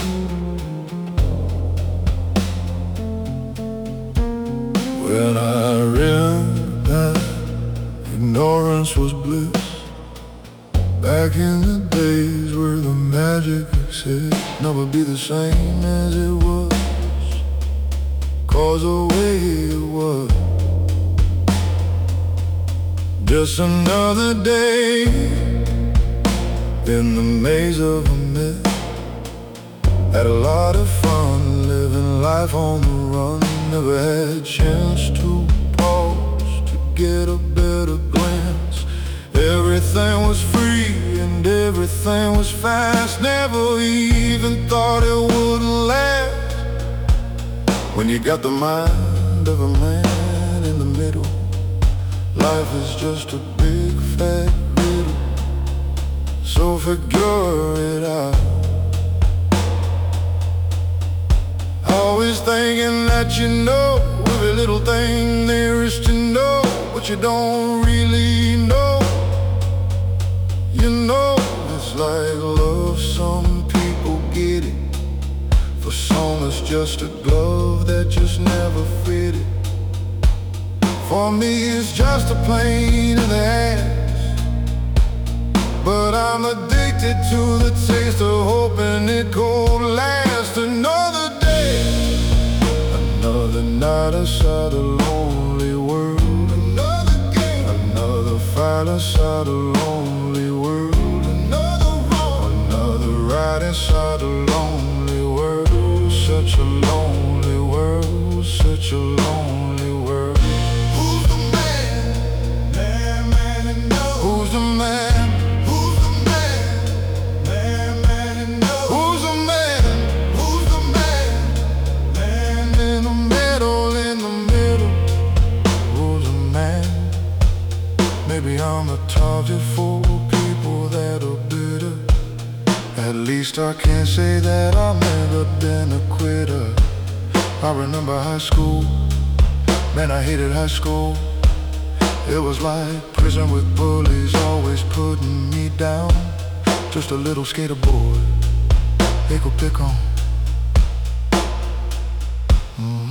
When I realized ignorance was bliss, back in the days where the magic exists, never be the same as it was, 'cause the way it was, just another day in the maze of a myth. Had a lot of fun living life on the run, never had a chance to pause to get a better glance. Everything was free and everything was fast, never even thought it wouldn't last. When you got the mind of a man in the middle, life is just a big fat riddle, so figure it out. Always thinking that you know every little thing there is to know, but you don't really know. You know, it's like love, some people get it, for some it's just a glove that just never fitted. For me it's just a pain in the ass, but I'm addicted to the taste of hoping it could last. Another day, another night outside a lonely world, another game, another fight outside a lonely world, another road, another ride inside a lonely world. Such a lonely world, such a lonely world. Who's the man? Man and no. Who's the man? Who's the man? Man and no. Who's the man? Who's the man? Man in the middle, in the middle. Who's the man? Maybe I'm a target for people that are bitter. At least I can't say that I've never been a quitter. I remember high school, man, I hated high school. It was like prison with bullies always putting me down. Just a little skater boy they could pick on.